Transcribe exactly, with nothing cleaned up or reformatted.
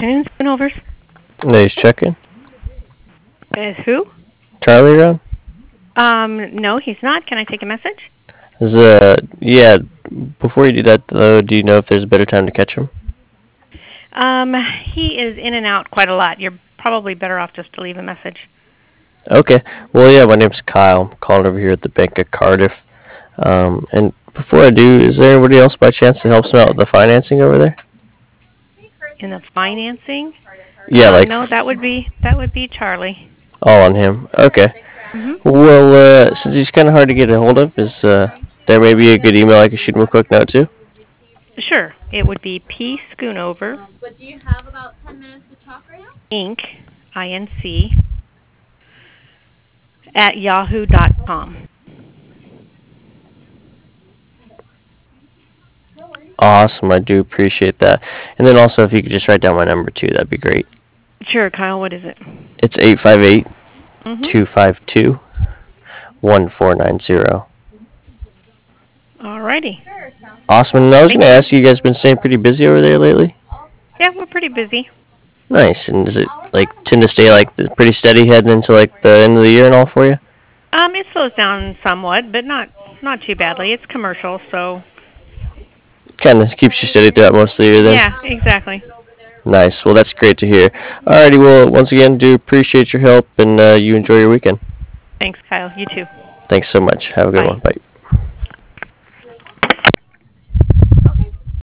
afternoon, Spoonovers. Nice checking. Is who? Charlie around? Um, no, he's not. Can I take a message? Is uh yeah. Before you do that though, do you know if there's a better time to catch him? Um, he is in and out quite a lot. You're probably better off just to leave a message. Okay. Well, yeah. My name's Kyle. I'm calling over here at the Bank of Cardiff. Um, and before I do, is there anybody else by chance that helps me out with the financing over there? In the financing? Yeah, Uh, like no, that would be that would be Charlie. all on him. Okay. Mhm. Well, uh, since he's kind of hard to get a hold of, is uh, there may be a good email I can shoot him a quick note to? Sure. It would be P Schoonover Inc. I N C at yahoo dot com. Awesome. I do appreciate that. And then also, if you could just write down my number too, that'd be great. Sure, Kyle. What is it? It's eight five eight, Mhm. two five two, one four nine zero. Alrighty. Awesome. And I was Thank going to you. ask you, you guys been staying pretty busy over there lately? Yeah, we're pretty busy. Nice. And does it like tend to stay like pretty steady heading into like the end of the year and all for you? Um, it slows down somewhat, but not not too badly. It's commercial, so Kind of keeps you steady throughout most of the year then? yeah, exactly. Nice. Well, that's great to hear. Alrighty. Well, once again, do appreciate your help and uh, you enjoy your weekend. Thanks, Kyle. You too. Thanks so much. Have a good Bye. one. Bye.